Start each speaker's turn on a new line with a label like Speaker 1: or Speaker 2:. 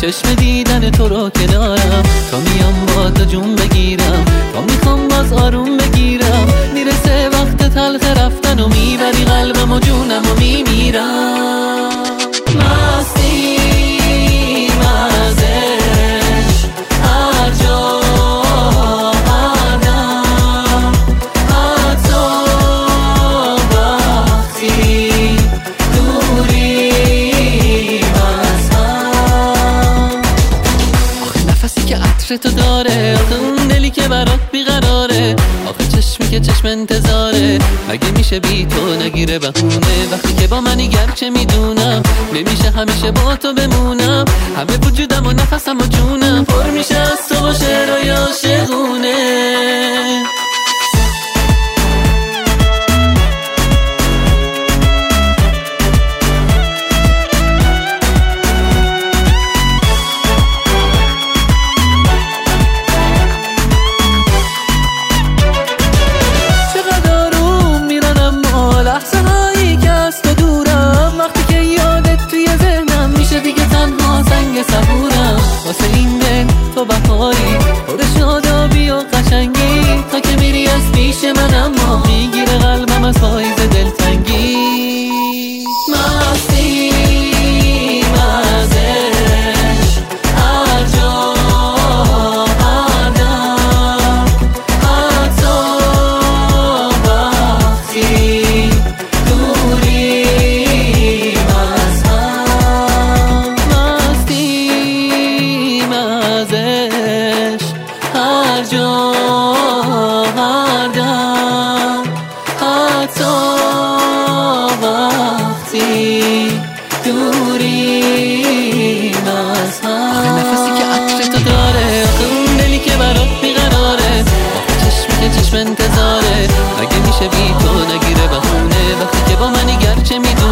Speaker 1: چشم دیدن تو رو کنارم، تا میام با تو جون بگیرم، تا میخوام باز آروم بگیرم، میرسه وقت تلخ رفتن و میبری قلبم و جونم و میمیرم. مستی مزش هر جا هر دم، حتی وقتی دوریم از هم. آخه نفسی که عطر تو داره، آخه اون دلی که برات بیقراره، آخه چشمی که چشم انتظاره، مگه میشه بی تو نگیره بهونه؟ وقتی که با منی گرچه میدونم نمیشه همیشه با تو بمونم، همه وجودم و نفسم و جونم پر میشه از تو و شعرهای عاشقونه. واسه این دل تو بهاری، پر شادابی و قشنگی، تا که میری از پیش من اما میگیره قلبم از پاییز دلتنگی. مستی مزش هر جا هر دم، حتی وقتی دوریم از هم. ازش هر جا هر دم، حتی وقتی دوریم از هم. آخه نفسی که عطر تو داره، آخه اون دلی که برات بیقراره، آخه چشمی که چشم انتظاره، مگه میشه بی تو نگیره بهونه؟ وقتی که با منی گرچه میدونم